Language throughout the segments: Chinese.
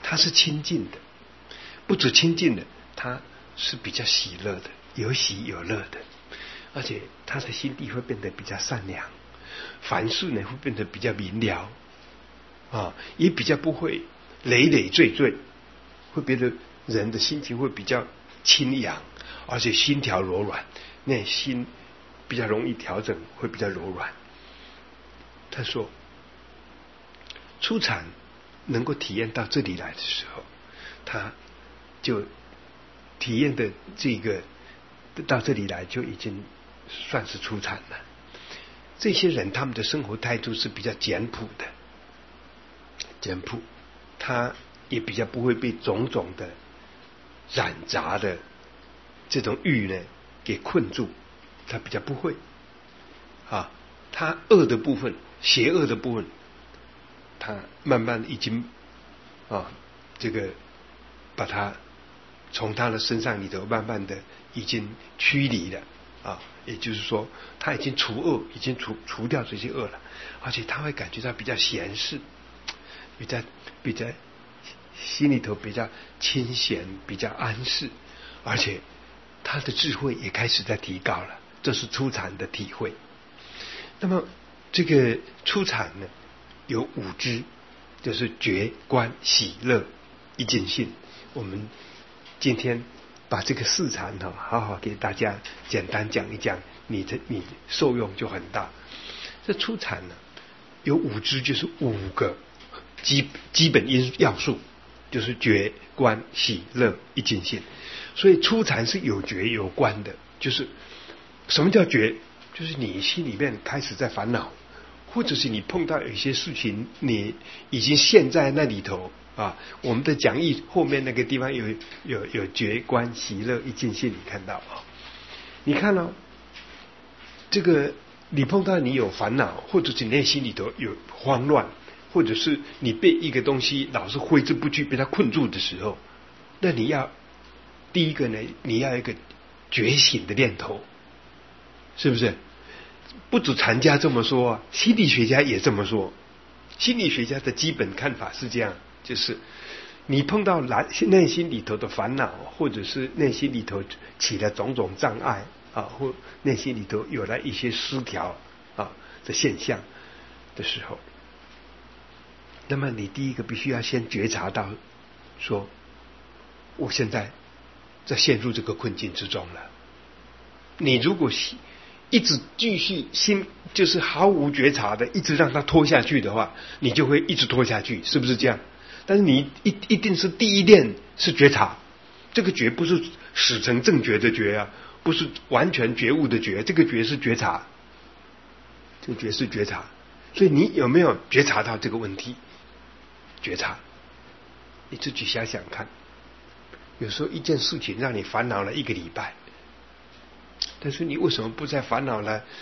他是亲近的，不止亲近的，他是比较喜乐的，有喜有乐的，而且他的心地会变得比较善良，凡事呢会变得比较明了也比较不会累累赘赘，会变得人的心情会比较清扬，而且心条柔软，内心比较容易调整，会比较柔软。他说初禅能够体验到这里来的时候，他就体验的这个到这里来就已经算是初禅了。这些人他们的生活态度是比较简朴的，简朴，他也比较不会被种种的染杂的这种欲呢给困住，他比较不会他恶的部分，邪恶的部分，他慢慢已经这个把他从他的身上里头慢慢的已经驱离了也就是说他已经除恶，已经除掉这些恶了，而且他会感觉到比较闲适，比较心里头比较清闲，比较安适，而且他的智慧也开始在提高了，这是初禅的体会。那么这个初禅呢有五支，就是觉观喜乐一尽性。我们今天把这个四禅好好给大家简单讲一讲，你受用就很大。这初禅呢有五支，就是五个基本要素，就是觉观喜乐一尽性。所以初禅是有觉有观的。就是什么叫觉？就是你心里面开始在烦恼，或者是你碰到有一些事情你已经陷在那里头我们的讲义后面那个地方有觉观喜乐一尽性，你看到你看这个你碰到你有烦恼，或者是内心里头有慌乱，或者是你被一个东西老是挥之不去，被它困住的时候，那你要第一个呢，你要一个觉醒的念头，是不是？不止禅家这么说心理学家也这么说。心理学家的基本看法是这样，就是你碰到内心里头的烦恼，或者是内心里头起了种种障碍或内心里头有了一些失调的现象的时候，那么你第一个必须要先觉察到说，我现在在陷入这个困境之中了。你如果一直继续心就是毫无觉察的一直让它拖下去的话，你就会一直拖下去，是不是这样？但是你一定是第一念是觉察，这个觉不是始成正觉的觉不是完全觉悟的觉，这个觉是觉察，这个觉是觉察。所以你有没有觉察到这个问题？觉察，你自己想想看，有时候一件事情让你烦恼了1个礼拜，但是你为什么不在烦恼了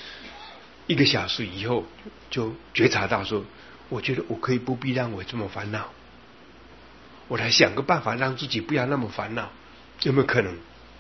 1个小时以后就觉察到说，我觉得我可以不必让我这么烦恼，我来想个办法让自己不要那么烦恼，有没有可能？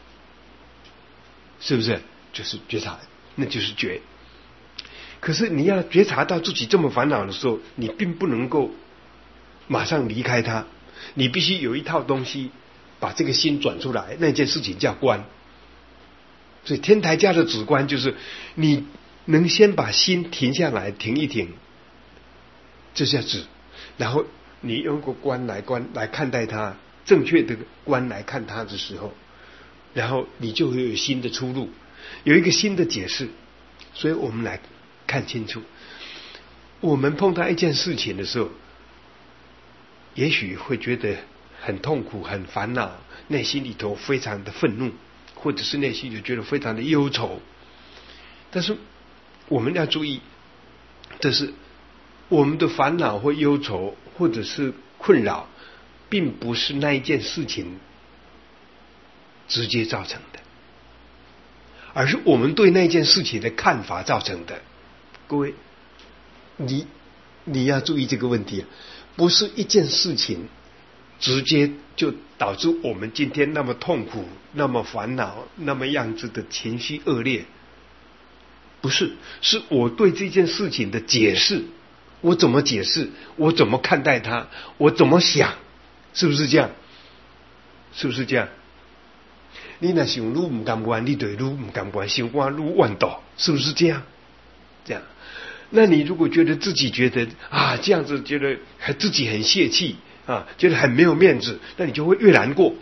是不是？就是觉察，那就是觉。可是你要觉察到自己这么烦恼的时候，你并不能够马上离开它，你必须有一套东西把这个心转出来，那件事情叫观。所以天台家的止观就是你能先把心停下来，停一停，这叫止。然后你用个观来看待它，正确的观来看它的时候，然后你就会有新的出路，有一个新的解释。所以我们来看清楚，我们碰到一件事情的时候，也许会觉得很痛苦很烦恼，内心里头非常的愤怒，或者是内心就觉得非常的忧愁。但是我们要注意，这是我们的烦恼或忧愁或者是困扰，并不是那一件事情直接造成的，而是我们对那件事情的看法造成的。各位，你要注意这个问题，不是一件事情直接就导致我们今天那么痛苦，那么烦恼，那么样子的情绪恶劣，不是，是我对这件事情的解释，我怎么解释，我怎么看待它，我怎么想， 是不是这样？是不是这样？你那想愈唔甘愿，你对愈唔甘愿，想法愈怨毒，是不是这样？这样，那你如果觉得自己觉得这样子觉得自己很泄气觉得很没有面子，那你就会越难过，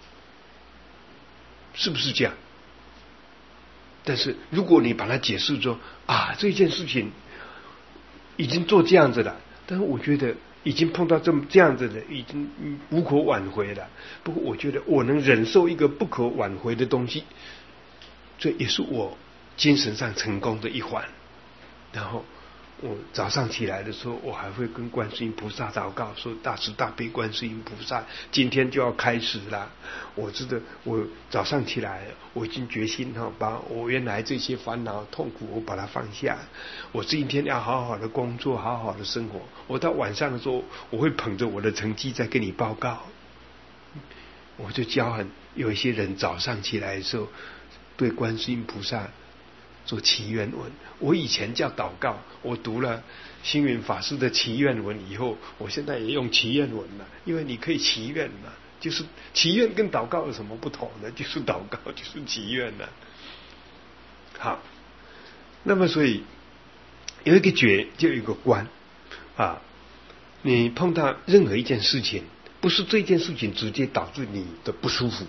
是不是这样？但是如果你把它解释说这件事情已经做这样子了，但是我觉得已经碰到这样子的，已经无可挽回了。不过我觉得我能忍受一个不可挽回的东西，这也是我精神上成功的一环。然后我早上起来的时候，我还会跟观世音菩萨祷告，说大慈大悲观世音菩萨，今天就要开始了。我知道我早上起来，我已经决心把我原来这些烦恼痛苦我把它放下。我今天要好好的工作，好好的生活。我到晚上的时候，我会捧着我的成绩再跟你报告。我就教有一些人早上起来的时候，对观世音菩萨做祈愿文。我以前叫祷告，我读了星云法师的祈愿文以后，我现在也用祈愿文了。因为你可以祈愿嘛，就是祈愿跟祷告有什么不同呢？就是祷告就是祈愿了。好，那么所以有一个觉就有一个观你碰到任何一件事情，不是这件事情直接导致你的不舒服，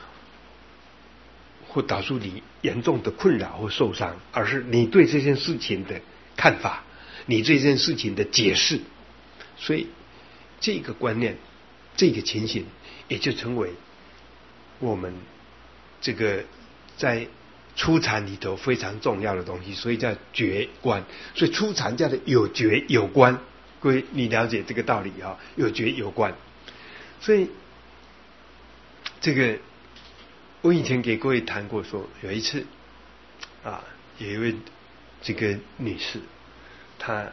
或导致你严重的困扰或受伤，而是你对这件事情的看法，你对这件事情的解释。所以这个观念，这个情形也就成为我们这个在初禅里头非常重要的东西，所以叫觉观。所以初禅叫做有觉有观，各位你了解这个道理有觉有观。所以这个我以前给各位谈过，说有一次有一位这个女士，她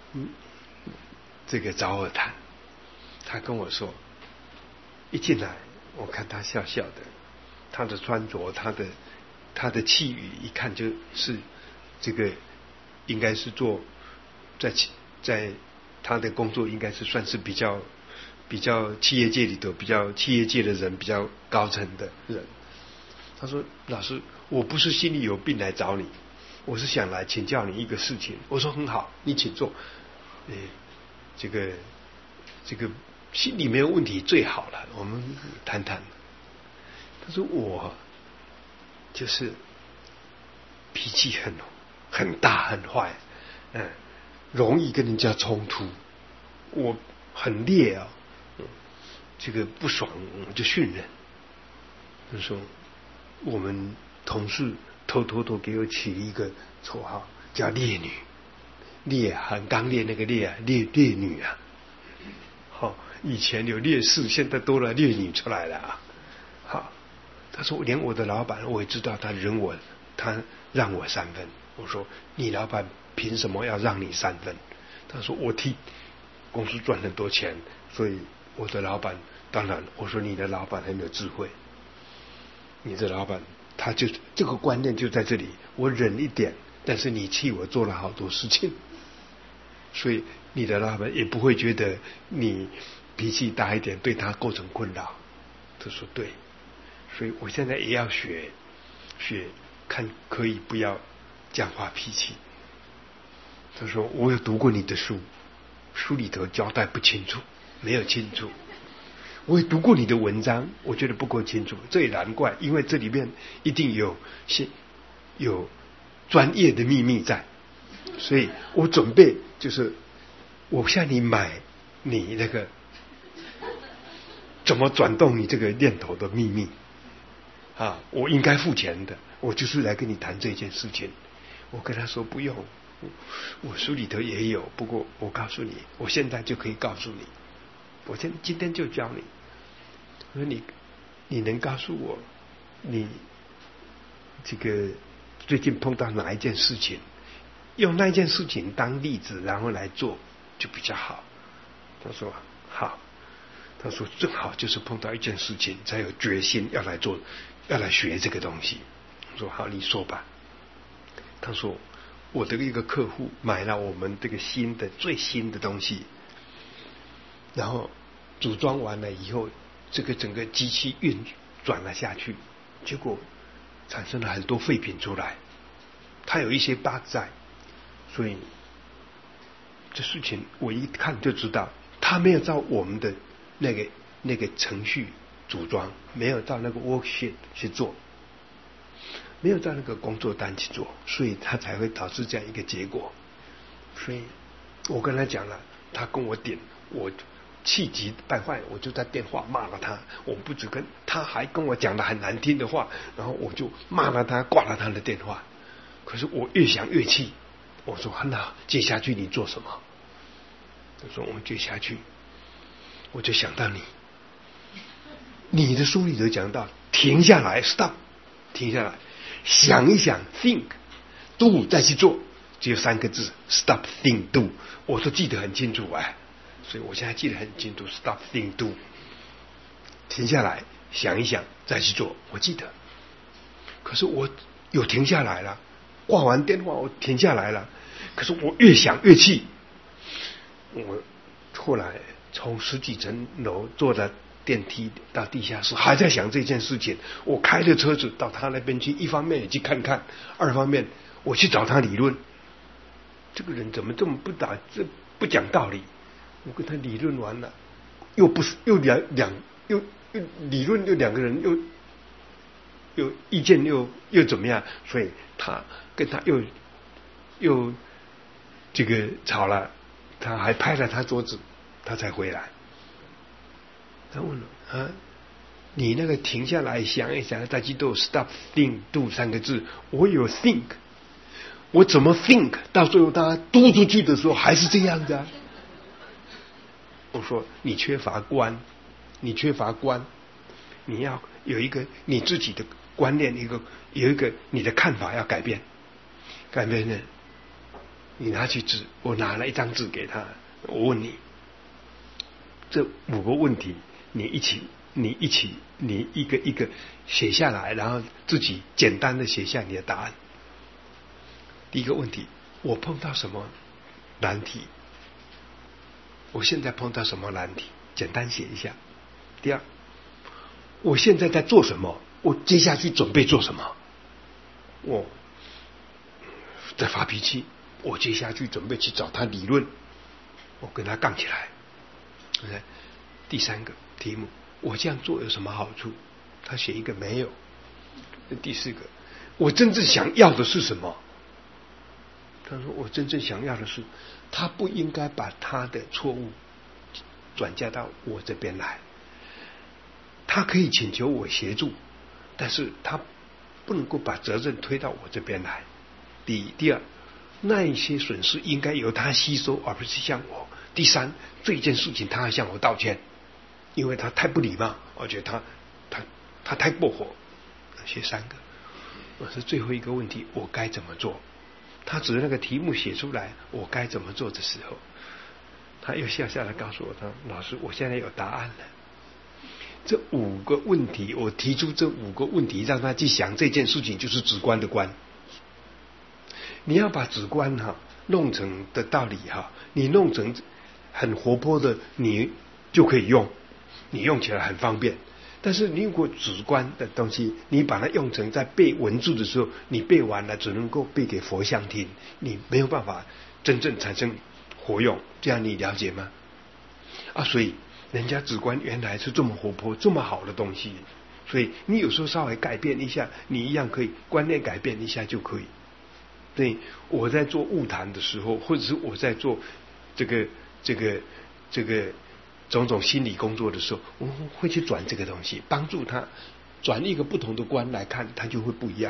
这个找我谈，她跟我说，一进来我看她笑笑的，她的穿着，她的气语，一看就是这个应该是做在她的工作应该是算是比较企业界里头企业界的人比较高层的人。他说，老师，我不是心里有病来找你，我是想来请教你一个事情。我说很好，你请坐。这个心里没有问题最好了，我们谈谈。他说我就是脾气很大很坏，容易跟人家冲突，我很烈这个不爽就训人。他说我们同事偷给我起一个绰号叫烈女，烈很刚烈那个烈烈女以前有烈士，现在多了烈女出来了好，他说连我的老板我也知道他忍我，他让我3分。我说你老板凭什么要让你3分？他说我替公司赚很多钱，所以我的老板当然。我说你的老板很有智慧，你的老板他就这个观念就在这里，我忍一点，但是你替我做了好多事情，所以你的老板也不会觉得你脾气大一点对他构成困扰。他说对，所以我现在也要学看可以不要讲话脾气。他说我有读过你的书里头交代不清楚，没有清楚。我也读过你的文章，我觉得不够清楚，这也难怪，因为这里面一定有专业的秘密在，所以我准备就是我向你买你那个怎么转动你这个念头的秘密我应该付钱的，我就是来跟你谈这件事情。我跟他说不用，我书里头也有，不过我告诉你，我现在就可以告诉你，我今天就教你。我说你能告诉我你这个最近碰到哪一件事情，用那件事情当例子然后来做就比较好。他说好，他说正好就是碰到一件事情才有决心要来做，要来学这个东西。我说好，你说吧。他说我的一个客户买了我们这个最新的东西，然后组装完了以后，这个整个机器运转了下去，结果产生了很多废品出来，它有一些 bug 在，所以这事情我一看就知道，它没有照我们的那个程序组装，没有照那个 worksheet 去做，没有照那个工作单去做，所以它才会导致这样一个结果。所以我跟他讲了，他跟我点，我气急败坏，我就在电话骂了他。我不止跟他，还跟我讲了很难听的话，然后我就骂了他，挂了他的电话。可是我越想越气，我说那接下去你做什么？他说我们接下去，我就想到你的书里头讲到停下来 stop， 停下来想一想 think do 再去做，只有3个字 stop think do， 我都记得很清楚所以我现在记得很清楚 stop think do， 停下来想一想再去做，我记得。可是我有停下来了，挂完电话我停下来了，可是我越想越气。我后来从10几层楼坐在电梯到地下室，还在想这件事情。我开着车子到他那边去，一方面也去看看，二方面我去找他理论。这个人怎么这么不讲道理？我跟他理论完了，又不是又理论又2个人又意见又怎么样？所以他跟他又这个吵了。他还拍了他桌子，他才回来。他问了你那个停下来想一想再去做 stop think do 3个字，我有 think， 我怎么 think 到最后他嘟出去的时候还是这样的我说你缺乏观，你要有一个你自己的观念，有一个你的看法要改变呢。你拿去纸，我拿了一张纸给他，我问你这5个问题，你一个一个写下来，然后自己简单的写下你的答案。第一个问题，我碰到什么难题？我现在碰到什么难题？简单写一下。第二，我现在在做什么？我接下去准备做什么？我在发脾气，我接下去准备去找他理论，我跟他杠起来。第3个题目，我这样做有什么好处？他写一个没有。第4个，我真正想要的是什么？他说我真正想要的是，他不应该把他的错误转嫁到我这边来，他可以请求我协助，但是他不能够把责任推到我这边来。第二，那一些损失应该由他吸收，而不是向我。第3，这件事情他要向我道歉，因为他太不礼貌，而且他太过火。写3个。我说最后一个问题，我该怎么做？他指着那个题目写出来，我该怎么做的时候，他又笑笑的告诉我，他老师，我现在有答案了。这5个问题，我提出这5个问题让他去想这件事情，就是直观的观。你要把直观弄成的道理你弄成很活泼的，你就可以用，你用起来很方便。但是你如果直观的东西，你把它用成在背文字的时候，你背完了只能够背给佛像听，你没有办法真正产生活用，这样你了解吗？所以人家直观原来是这么活泼这么好的东西，所以你有时候稍微改变一下，你一样可以观念改变一下就可以。所以我在做悟谈的时候，或者是我在做这个种种心理工作的时候，我们会去转这个东西，帮助他转一个不同的观来看，他就会不一样，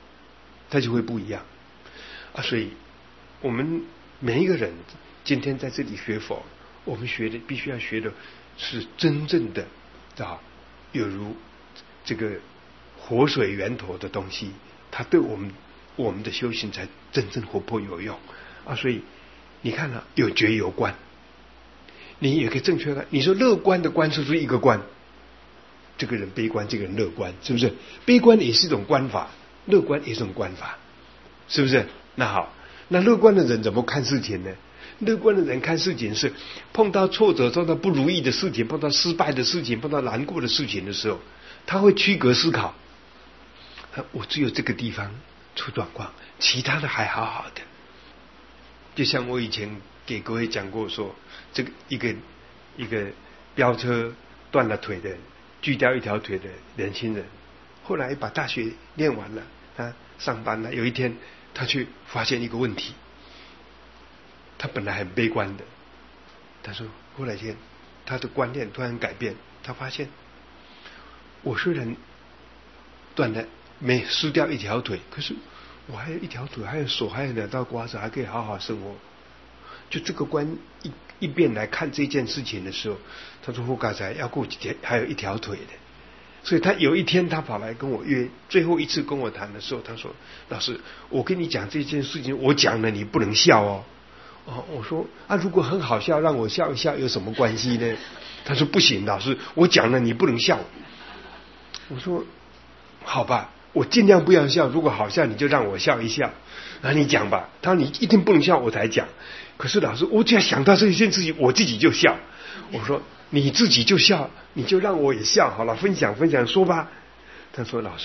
所以我们每一个人今天在这里学佛，我们必须要学的是真正的有如这个活水源头的东西，它对我们的修行才真正活泼有用所以你看有觉有观，你有个正确的，你说乐观的观是不是一个观？这个人悲观，这个人乐观，是不是？悲观也是一种观法，乐观也是一种观法，是不是？那好，那乐观的人怎么看事情呢？ 乐观的人看事情是碰到挫折、碰到不如意的事情、碰到失败的事情、碰到难过的事情的时候，他会区隔思考。我只有这个地方出状况，其他的还好好的。就像我以前给各位讲过说，这个一个飙车断了腿的、锯掉一条腿的年轻人，后来把大学念完了，他上班了。有一天，他去发现一个问题，他本来很悲观的，他说后来间他的观念突然改变，他发现我虽然断了没失掉一条腿，可是我还有一条腿，还有手，还有2道刮子，还可以好好生活。就这个观一遍来看这件事情的时候，他说我刚才要过几天还有一条腿的。所以他有一天他跑来跟我约，最后一次跟我谈的时候，他说老师，我跟你讲这件事情，我讲了你不能笑哦。我说如果很好笑让我笑一笑有什么关系呢？他说不行，老师，我讲了你不能笑。我说好吧，我尽量不要笑，如果好笑你就让我笑一笑，你讲吧。他说你一定不能笑我才讲。可是老师，我只要想到这件事情我自己就笑。我说你自己就笑，你就让我也笑好了，分享说吧。他说老师，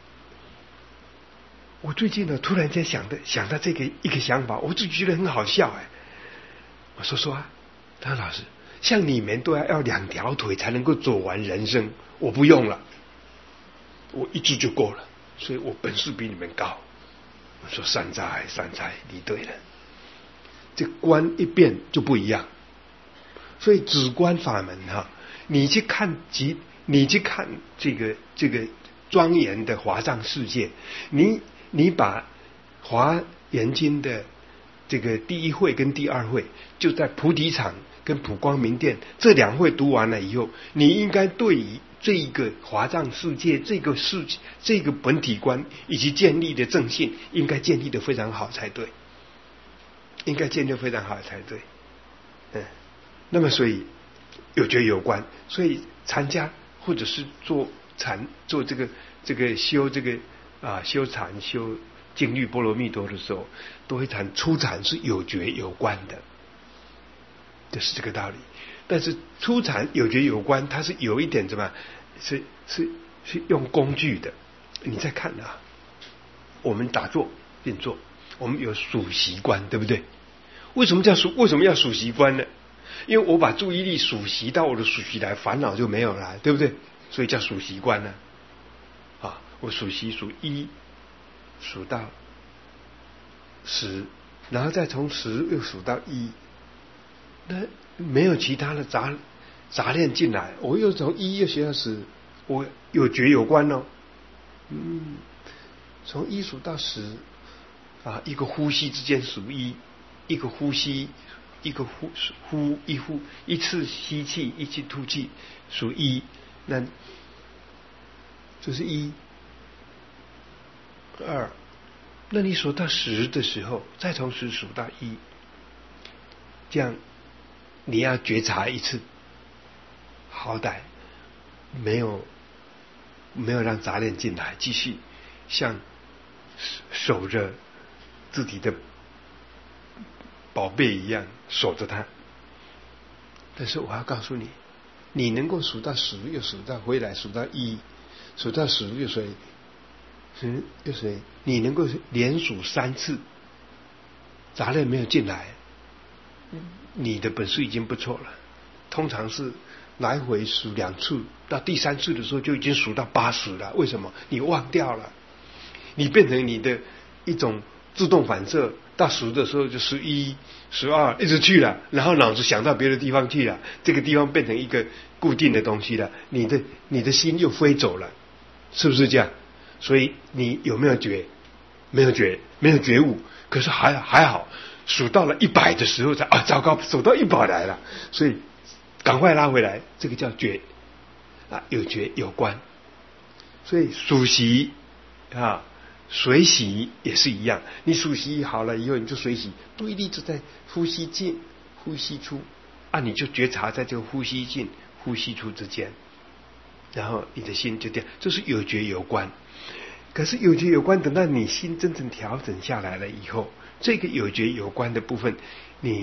我最近呢突然间想到这个一个想法，我就觉得很好笑我说啊。他说老师，像你们都要2条腿才能够走完人生，我不用了，我1只就够了，所以我本事比你们高。我说善哉，你对了。这观一变就不一样，所以止观法门你去看这个庄严的华藏世界，你把华严经的这个第1会跟第2会，就在菩提场跟普光明殿这2会读完了以后，你应该对于这一个华藏世界这个本体观以及建立的正信，应该建立的非常好才对。那么所以有觉有观，所以禅家或者是做这个修修禅修静虑波罗蜜多的时候，都会谈初禅是有觉有观的，就是这个道理。但是初禅有觉有观，它是有一点怎么是用工具的。你再看我们打坐并坐，我们有数息观，对不对？为什么要数息观呢？因为我把注意力数息到我的数息来，烦恼就没有了，对不对？所以叫数息观呢。我数息数1数到10，然后再从10又数到1，那没有其他的杂念进来，我又从1又学到10，我有觉有观哦。从1数到10一个呼吸之间数1，一个呼吸一个呼一次吸气一次吐气数1，那就是1、2，那你数到10的时候，再从10数到1，这样你要觉察一次，好歹没有让杂念进来，继续像守着自己的宝贝一样守着它。但是我要告诉你，你能够数到10又数到回来，数到1，数到10又随，你能够连数3次，杂念没有进来，你的本事已经不错了。通常是来回数2次，到第3次的时候就已经数到80了。为什么？你忘掉了，你变成你的一种自动反射，到10的时候就11、12一直去了，然后脑子想到别的地方去了，这个地方变成一个固定的东西了，你的心又飞走了，是不是这样？所以你有没有觉？没有觉悟，可是还好，数到了100的时候才糟糕，数到100来了，所以赶快拉回来，这个叫觉有觉有观。所以数息随息也是一样，你数息好了以后，你就随息，注意力就在呼吸进呼吸出你就觉察在这个呼吸进呼吸出之间，然后你的心就这样，这是有觉有观。可是有觉有观，等到你心真正调整下来了以后，这个有觉有观的部分，你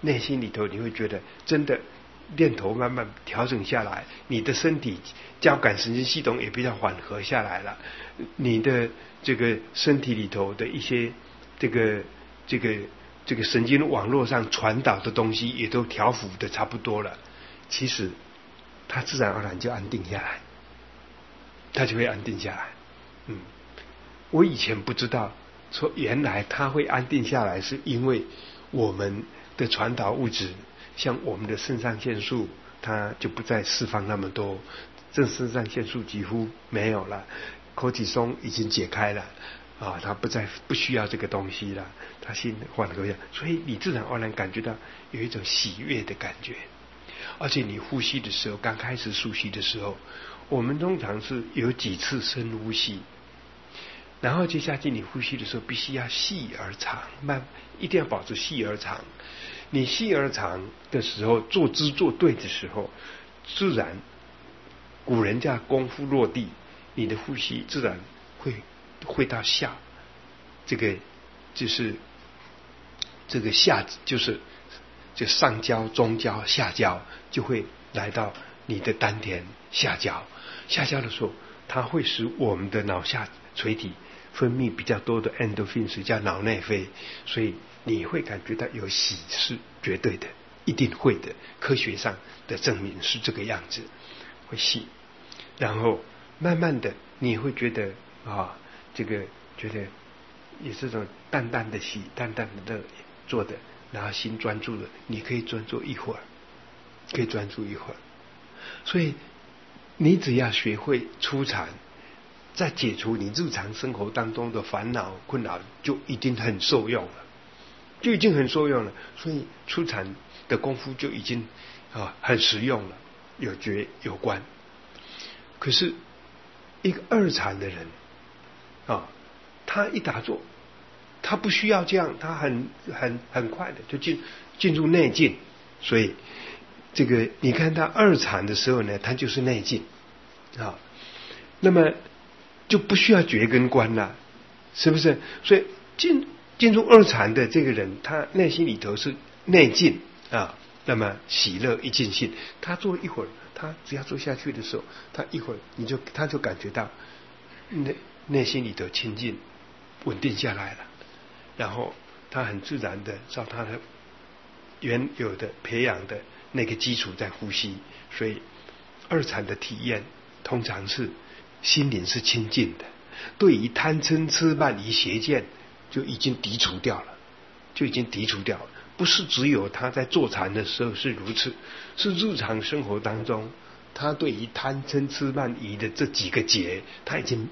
内心里头你会觉得真的念头慢慢调整下来，你的身体交感神经系统也比较缓和下来了，你的这个身体里头的一些这个神经网络上传导的东西也都调伏的差不多了，其实它自然而然就安定下来，它就会安定下来。我以前不知道说原来它会安定下来，是因为我们的传导物质，像我们的肾上腺素，它就不再释放那么多，这肾上腺素几乎没有了，口体松已经解开了啊，它不需要这个东西了，它心缓和下，所以你自然而然感觉到有一种喜悦的感觉。而且你呼吸的时候，刚开始熟悉的时候，我们通常是有几次深呼吸，然后接下去你呼吸的时候必须要细而长，一定要保持细而长。你细而长的时候，坐姿坐对的时候，自然古人家功夫落地，你的呼吸自然会到下，这个就是这个下就是就上焦、中焦、下焦，就会来到你的丹田下焦。下焦的时候，它会使我们的脑下垂体分泌比较多的 endorphins， 叫脑内啡，所以你会感觉到有喜，是绝对的，一定会的，科学上的证明是这个样子，会喜。然后慢慢的你会觉得这个觉得有这种淡淡的喜，淡淡的做的，然后心专注了，你可以专注一会儿，可以专注一会儿。所以你只要学会出禅，在解除你日常生活当中的烦恼困扰，就已经很受用了，就已经很受用了。所以出禅的功夫就已经很实用了，有觉有观。可是一个二禅的人他一打坐，他不需要这样，他很快的就进入内境。所以这个你看他二禅的时候呢，他就是内境那么就不需要觉跟观了，是不是？所以进入二禅的这个人，他内心里头是内境那么喜乐一尽兴。他坐一会儿，他只要坐下去的时候，他一会儿他就感觉到内心里头清净稳定下来了，然后他很自然的照他的原有的培养的那个基础在呼吸。所以二禅的体验通常是心灵是清净的，对于贪嗔痴慢疑邪见就已经涤除掉了，不是只有他在坐禅的时候是如此，是日常生活当中他对于贪嗔痴慢疑的这几个结，他已经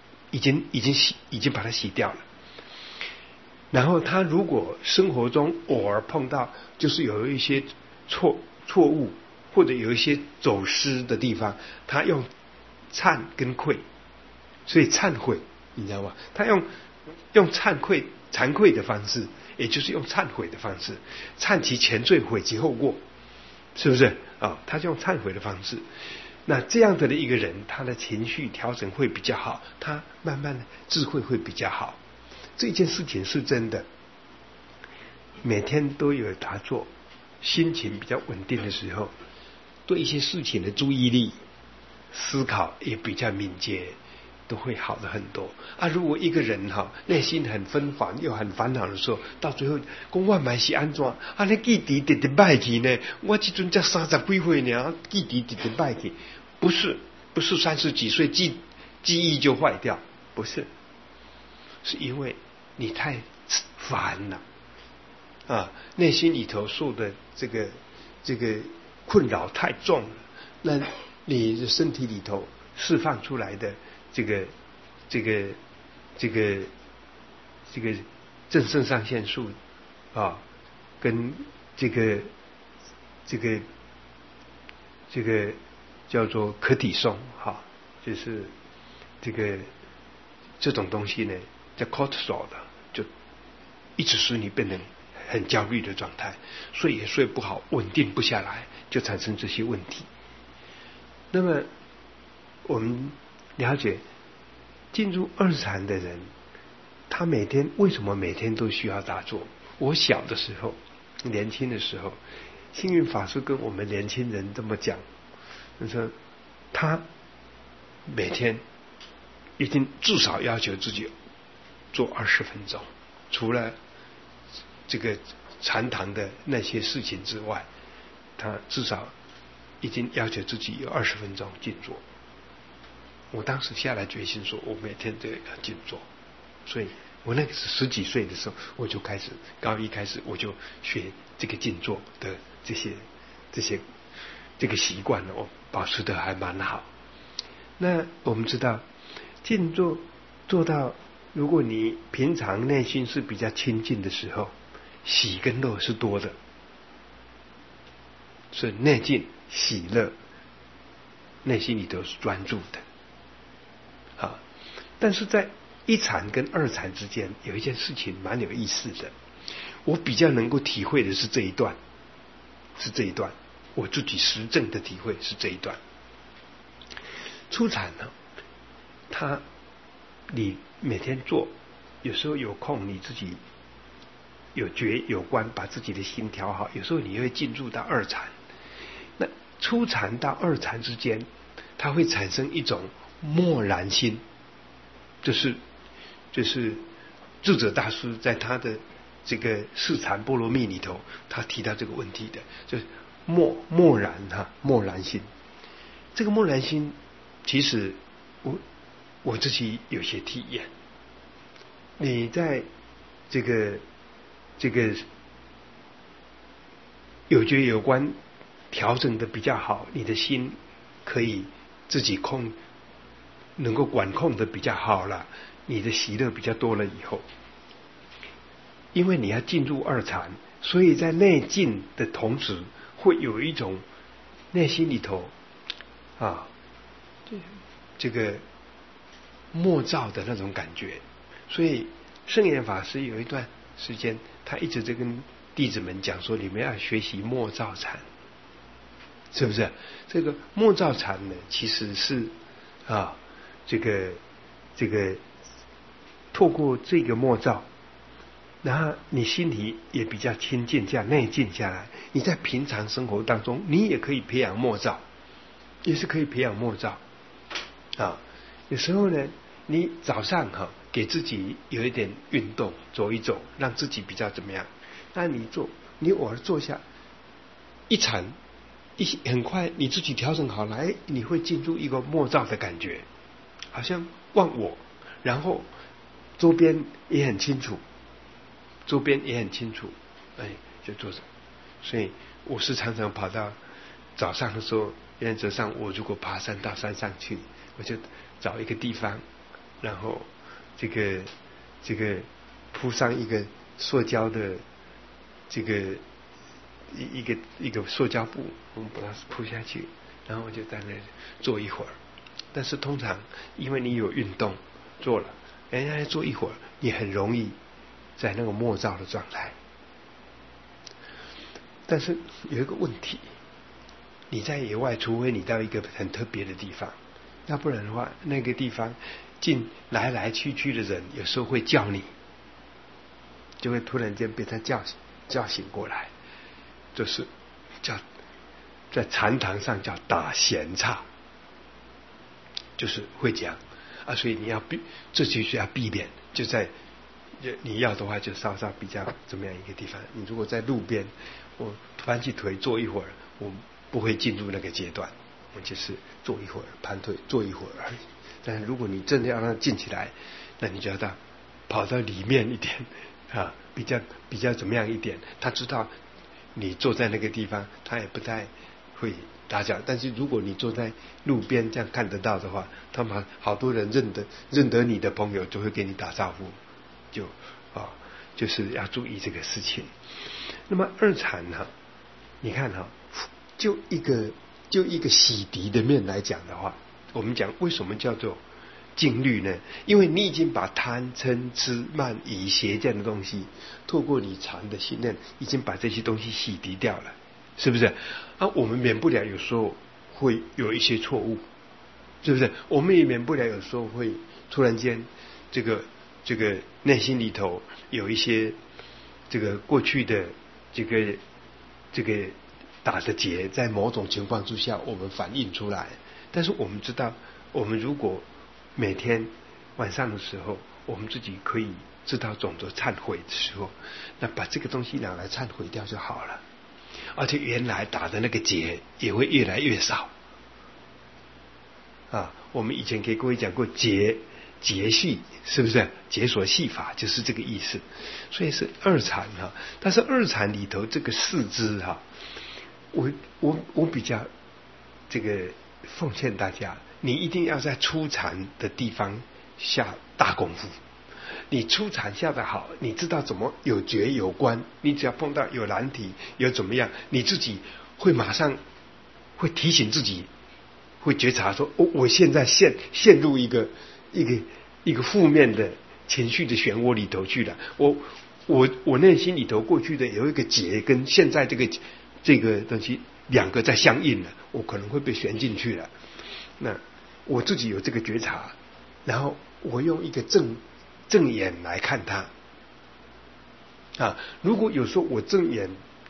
把它洗掉了。然后他如果生活中偶尔碰到就是有一些错误，或者有一些走失的地方，他用忏跟愧，所以忏悔你知道吗？他用惭愧的方式，也就是用忏悔的方式，忏其前罪，悔其后过，是不是他就用忏悔的方式。那这样的一个人，他的情绪调整会比较好，他慢慢的智慧会比较好。这件事情是真的，每天都有打坐，心情比较稳定的时候，对一些事情的注意力思考也比较敏捷，都会好的很多如果一个人内心很纷繁又很烦恼的时候，到最后说我买是安怎你记忆直直败去呢？我这阵才30几岁呢，记忆直直败去，不是30几岁记忆就坏掉，不是，是因为你太烦了内心里头受的这个困扰太重了，那你的身体里头释放出来的这个正肾上腺素跟这个叫做可体松就是这种东西呢，叫 cortisol 的，就一直使你变成很焦虑的状态，睡也睡不好，稳定不下来，就产生这些问题。那么我们了解进入二禅的人，他为什么每天都需要打坐？我小的时候年轻的时候，星云法师跟我们年轻人这么讲，他说他每天一定至少要求自己做20分钟，除了这个禅堂的那些事情之外，他至少已经要求自己有20分钟静坐。我当时下来决心说，我每天都要静坐，所以我那个是10几岁的时候，我就开始高一开始我就学这个静坐的这个习惯了，我保持的还蛮好。那我们知道静坐做到，如果你平常内心是比较清净的时候，喜跟乐是多的，所以内静喜乐，内心里头是专注的。好，但是在一禅跟二禅之间有一件事情蛮有意思的，我比较能够体会的是这一段，我自己实证的体会是这一段。初禅呢，你每天做，有时候有空你自己有觉有观，把自己的心调好，有时候你会进入到二禅。那初禅到二禅之间，它会产生一种默然心，就是智者大师在他的这个《四禅波罗蜜》里头，他提到这个问题的，就是默然心。这个默然心，其实我自己有些体验。你在这个有觉有观调整的比较好，你的心可以自己能够管控的比较好了，你的喜乐比较多了以后，因为你要进入二禅，所以在内静的同时，会有一种内心里头这个默照的那种感觉。所以圣严法师有一段时间，他一直在跟弟子们讲说，你们要学习默照禅，是不是？这个默照禅呢，其实是这个透过这个默照，然后你心里也比较清净下内静下来，你在平常生活当中你也可以培养默照，也是可以培养默照有时候呢，你早上给自己有一点运动，走一走，让自己比较怎么样，那你偶尔坐下一禅，很快你自己调整好来，你会进入一个默照的感觉，好像忘我，然后周边也很清楚，就坐着。所以我是常常跑到早上的时候，原则上我如果爬山到山上去，我就找一个地方，然后这个铺上一个塑胶的一个塑胶布，我们把它铺下去，然后我就在那里坐一会儿。但是通常因为你有运动做了，坐一会儿，你很容易在那个默照的状态。但是有一个问题，你在野外，除非你到一个很特别的地方，要不然的话，那个地方来来去去的人，有时候会叫你，就会突然间被他叫醒过来，就是叫在禅堂上叫打闲岔，就是会讲所以这就是要避免，就在你要的话就稍比较怎么样一个地方。你如果在路边，我盘起腿坐一会儿，我不会进入那个阶段，我就是坐一会儿，盘腿坐一会儿而已。但是如果你真的要让它静起来，那你就要跑到里面一点比较怎么样一点。他知道你坐在那个地方，他也不太会打搅。但是如果你坐在路边这样看得到的话，他们好多人认得你的朋友就会给你打招呼，就是要注意这个事情。那么二禅你看就一个洗涤的面来讲的话，我们讲为什么叫做静虑呢？因为你已经把贪嗔痴慢疑邪这样的东西，透过你禅的训练，已经把这些东西洗涤掉了，是不是？我们免不了有时候会有一些错误，是不是？我们也免不了有时候会突然间这个内心里头有一些这个过去的这个打的结，在某种情况之下我们反映出来。但是我们知道，我们如果每天晚上的时候，我们自己可以知道懂得忏悔的时候，那把这个东西拿来忏悔掉就好了。而且原来打的那个结也会越来越少。我们以前给各位讲过结系，是不是？解锁系法就是这个意思。所以是二禅但是二禅里头这个四支我比较这个奉劝大家，你一定要在初禅的地方下大功夫。你初禅下得好，你知道怎么有觉有观，你只要碰到有难题有怎么样，你自己会马上会提醒自己，会觉察说，我现在陷入一个负面的情绪的漩涡里头去了。我内心里头过去的有一个结，跟现在这个东西两个在相应了，我可能会被旋进去了。那我自己有这个觉察，然后我用一个正眼来看它如果有时候我正眼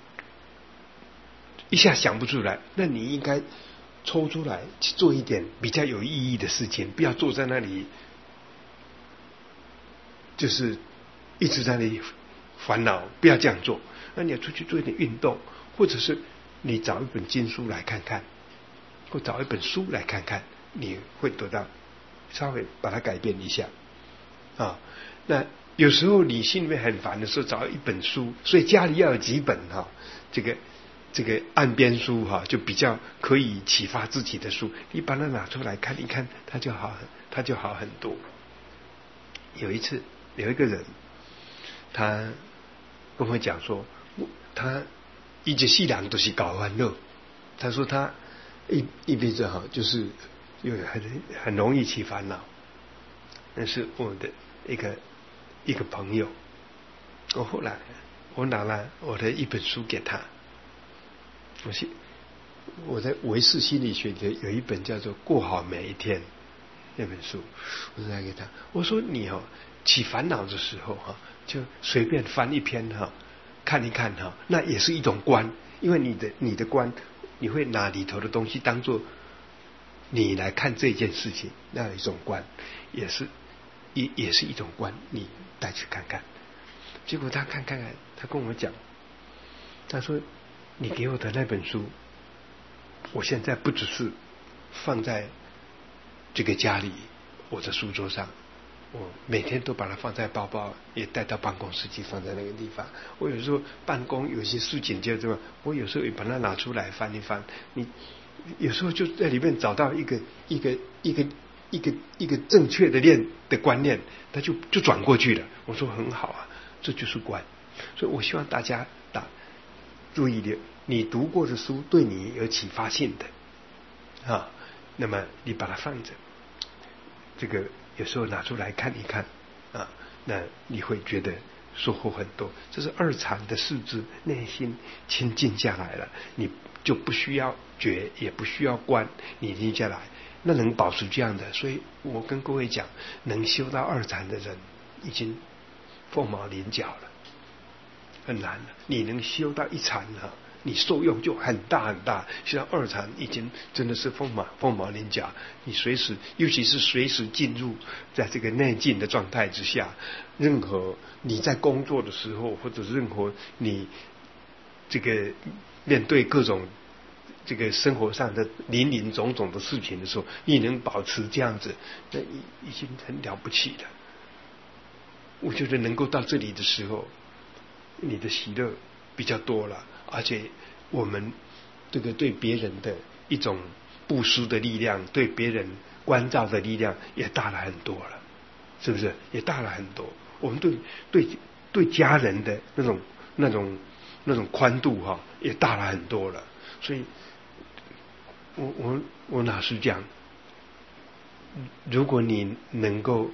一下想不出来，那你应该抽出来去做一点比较有意义的事情，不要坐在那里就是一直在那里烦恼，不要这样做。那你要出去做一点运动，或者是你找一本经书来看看，或找一本书来看看，你会得到稍微把它改变一下那有时候你心里面很烦的时候，找一本书，所以家里要有几本这个岸边书就比较可以启发自己的书，你把它拿出来看一看，它就好很多。有一次有一个人，他跟我讲说，他一直细人都是搞欢乐，他说他一辈子就是有很容易起烦恼。那是我的一个朋友，后来我拿了我的一本书给他，我在唯识心理学的有一本叫做《过好每一天》那本书，我拿给他，我说你起烦恼的时候就随便翻一篇看一看那也是一种观，因为你的观，你会拿里头的东西当做你来看这件事情，那一种观也是一种观，你带去看看。结果他看，他跟我讲，他说你给我的那本书，我现在不只是放在这个家里我的书桌上，我每天都把它放在包包，也带到办公室去放在那个地方。我有时候办公有些事情就这么，我有时候也把它拿出来翻一翻，你有时候就在里面找到一个正确的观念，他就转过去了。我说很好这就是观。所以我希望大家注意的，你读过的书对你有启发性的那么你把它放着，这个有时候拿出来看一看那你会觉得收获很多。这是二禅的四支，内心清静下来了，你就不需要觉，也不需要观，你静下来，那能保持这样的。所以我跟各位讲，能修到二禅的人已经凤毛麟角了，很难了。你能修到一禅你受用就很大很大。修到二禅已经真的是凤毛麟角，你随时，尤其是随时进入在这个内静的状态之下，任何你在工作的时候，或者任何你这个面对各种这个生活上的林林总总的事情的时候，你能保持这样子，那已经很了不起了。我觉得能够到这里的时候，你的喜乐比较多了，而且我们这个对别人的一种布施的力量，对别人关照的力量也大了很多了，是不是？也大了很多。我们对家人的那种宽度也大了很多了。所以我老实讲，如果你能够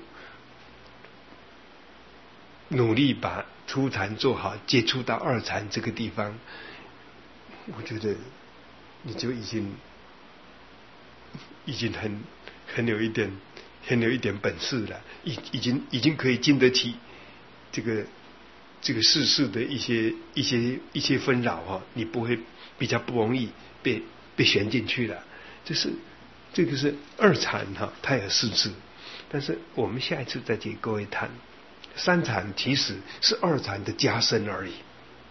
努力把初禅做好，接触到二禅这个地方，我觉得你就已经很有一点本事了，已经可以经得起这个这个世事的一些纷扰哈，你不会比较不容易被旋进去了。这个是二禅哈，它有四字，但是我们下一次再给各位谈。三禅其实是二禅的加深而已，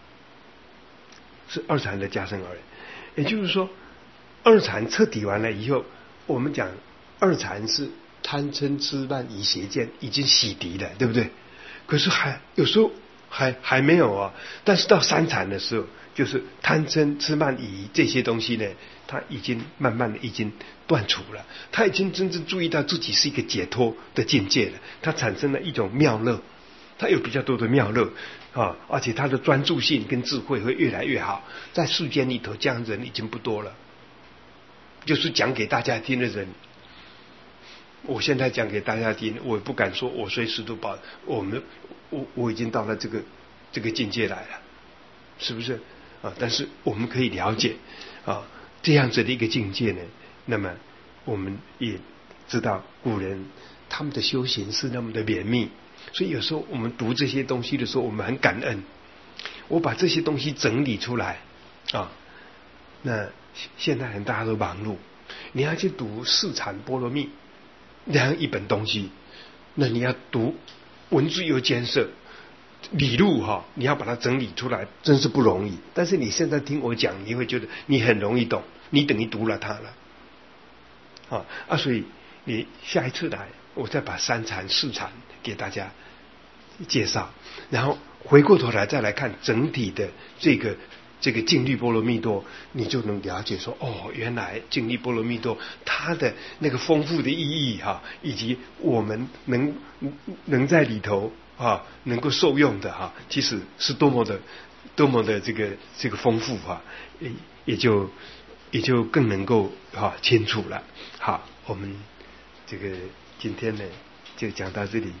是二禅的加深而已。也就是说，二禅彻底完了以后，我们讲二禅是贪嗔痴慢疑邪见已经洗涤了，对不对？可是有时候还没有啊。但是到三禅的时候，就是贪嗔痴慢疑这些东西呢，他已经慢慢的已经断除了，他已经真正注意到自己是一个解脱的境界了，他产生了一种妙乐，他有比较多的妙乐啊，而且他的专注性跟智慧会越来越好。在世间里头，这样人已经不多了，就是讲给大家听的人。我现在讲给大家听，我也不敢说我随时都把我已经到了这个境界来了，是不是啊？但是我们可以了解啊，这样子的一个境界呢，那么我们也知道古人他们的修行是那么的绵密，所以有时候我们读这些东西的时候，我们很感恩。我把这些东西整理出来啊，那现在人大家都忙碌，你要去读四禅波罗蜜那样一本东西，那你要读文字又艰涩，理路哈，你要把它整理出来，真是不容易。但是你现在听我讲，你会觉得你很容易懂，你等于读了它了所以你下一次来，我再把三禅四禅给大家介绍，然后回过头来再来看整体的这个净律波罗蜜多，你就能了解说，原来净律波罗蜜多它的那个丰富的意义哈，以及我们能在里头能够受用的其实是多么的这个丰富也就更能够清楚了。好，我们这个今天呢就讲到这里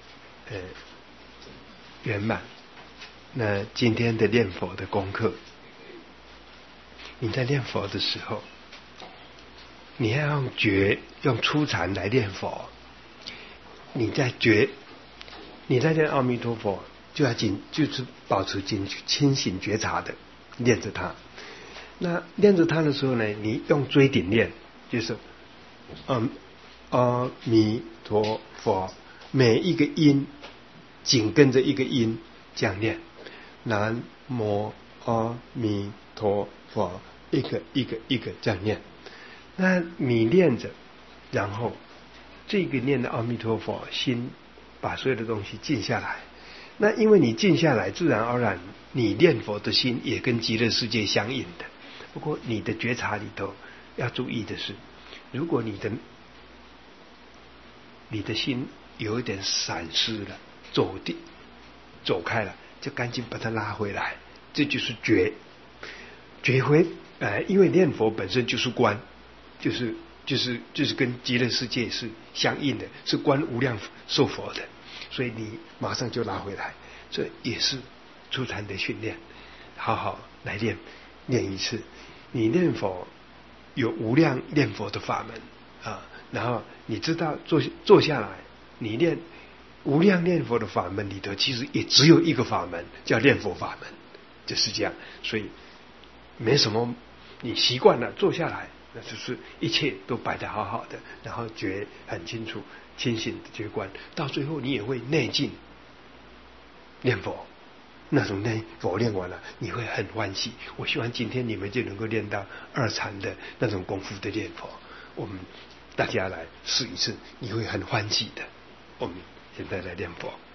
圆满。那今天的念佛的功课，你在念佛的时候，你要用觉，用初禅来念佛。你在念阿弥陀佛，就是保持清醒觉察的念着它。那念着它的时候呢，你用椎顶念，就是阿弥陀佛，每一个音紧跟着一个音这样念。南无阿弥陀佛，一个这样念。那你念着，然后这个念的阿弥陀佛，心把所有的东西静下来。那因为你静下来，自然而然你念佛的心也跟极乐世界相应的。不过你的觉察里头要注意的是，如果你的心有一点闪失了，走开了，就赶紧把它拉回来，这就是觉回因为念佛本身就是观，就是跟极乐世界是相应的，是观无量寿佛的，所以你马上就拉回来，这也是初禅的训练。好好来念一次。你念佛有无量念佛的法门然后你知道坐下来，你念无量念佛的法门里头，其实也只有一个法门叫念佛法门，就是这样。所以没什么，你习惯了坐下来，那就是一切都摆得好好的，然后觉很清楚，清醒的觉观，到最后你也会内静念佛。那种念佛练完了，你会很欢喜。我希望今天你们就能够练到二禅的那种功夫的念佛。我们大家来试一次，你会很欢喜的。我们现在来念佛。